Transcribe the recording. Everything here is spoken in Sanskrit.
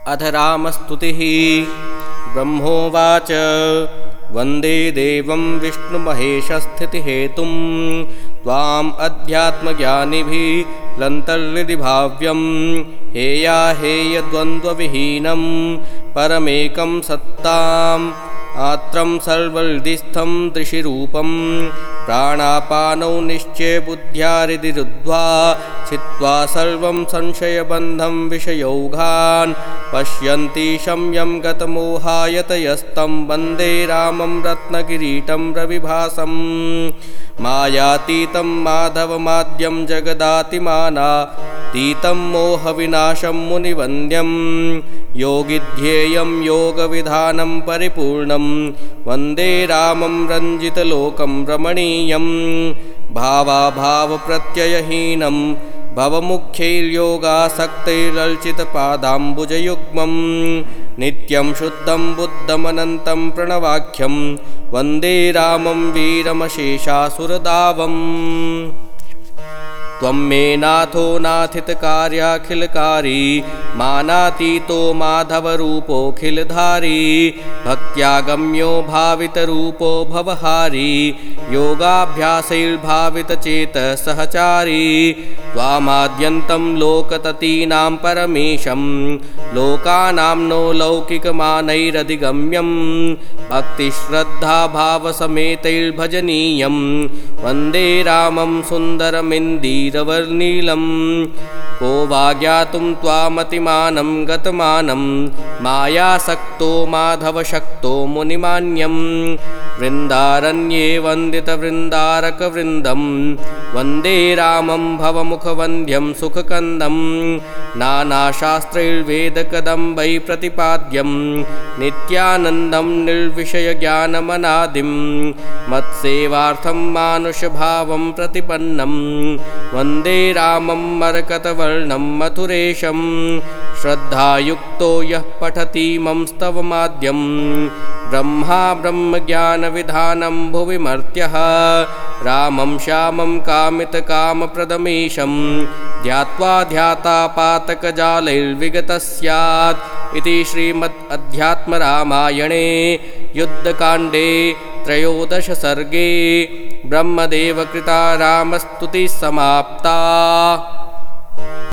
अथ रामस्तुतिः। ब्रह्मोवाच वन्दे देवं विष्णुमहेशस्थितिहेतुं त्वाम् अध्यात्मज्ञानिभिः लन्तर्हृदि भाव्यं हेयाहेयद्वन्द्वविहीनं परमेकं सत्ताम् आत्रं सर्वहृदिस्थं त्रिशिरूपं प्राणापानौ निश्चयबुद्ध्यारिदिरुद्ध्वा छित्त्वा सर्वं संशयबन्धं विषयौघान् पश्यन्ति शम्यं गतमोहायतयस्तं वन्दे रामं रत्नकिरीटं रविभासं मायातीतं माधवमाद्यं जगदातिमानातीतं मोहविनाशं मुनिवन्द्यं योगिध्येयं योगविधानं परिपूर्णं वन्दे रामं रञ्जितलोकं रमणीयं भावाभावप्रत्ययहीनं भवमुख्यैर्योगासक्तैर्ललितपादाम्बुजयुग्मं नित्यं शुद्धं बुद्धमनन्तं प्रणवाख्यं वन्दे रामं वीरमशेषासुरदावम् त्वं मे नाथो नाथितकार्याखिलकारी मानातीतो माधवरूपोऽखिलधारी भक्त्यागम्यो भावितरूपो भवहारी योगाभ्यासैर्भावितचेतसहचारी त्वामाद्यन्तं लोकततीनां परमेशं लोकानां नो लौकिकमानैरधिगम्यं भक्तिश्रद्धाभावसमेतैर्भजनीयं वन्दे रामं सुन्दरमिन्दीरवर्णीलं को वा ज्ञातुं त्वामतिमानं गतमानं मायासक्तो माधवशक्तो मुनिमान्यं वृन्दारण्ये वन्दितवृन्दारकवृन्दं वन्दे रामं भवमुखवन्द्यं सुखकन्दं नानाशास्त्रैर्वेदकदम्बै प्रतिपाद्यं नित्यानन्दं निर्विषयज्ञानमनादिं मत्सेवार्थं मानुषभावं प्रतिपन्नं वन्दे रामं मरकतवर्णं मथुरेशं श्रद्धायुक्तो यः पठतीमं स्तवमाद्यं ब्रह्मा ब्रह्मज्ञानविधानं भुवि मर्त्यः रामं श्यामं कामितकामप्रदमीशं ध्यात्वा ध्यातापातकजालैर्विगतः स्यात् इति श्रीमद्अध्यात्मरामायणे युद्धकाण्डे 13 सर्गे ब्रह्मदेवकृता रामस्तुतिः समाप्ता।